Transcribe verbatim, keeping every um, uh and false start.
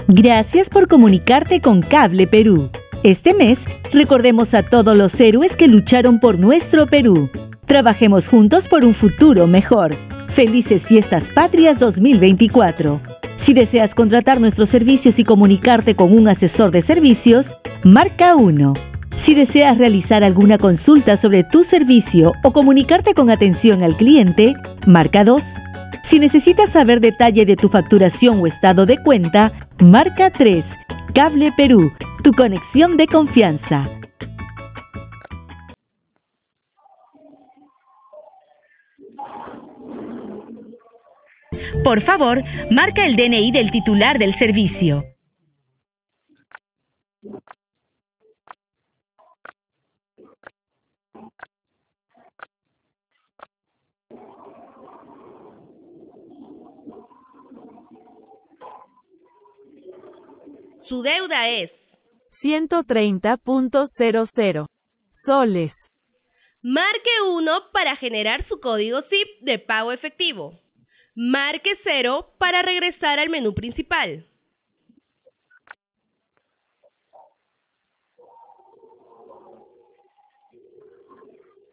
Gracias por comunicarte con Cable Perú. Este mes, recordemos a todos los héroes que lucharon por nuestro Perú. Trabajemos juntos por un futuro mejor. Felices Fiestas Patrias dos mil veinticuatro. Si deseas contratar nuestros servicios y comunicarte con un asesor de servicios, marca uno. Si deseas realizar alguna consulta sobre tu servicio o comunicarte con atención al cliente, marca dos. Si necesitas saber detalle de tu facturación o estado de cuenta, marca tres. Cable Perú, tu conexión de confianza. Por favor, marca el D N I del titular del servicio. Su deuda es ciento treinta punto cero cero soles. Marque uno para generar su código S I P de pago efectivo. Marque cero para regresar al menú principal.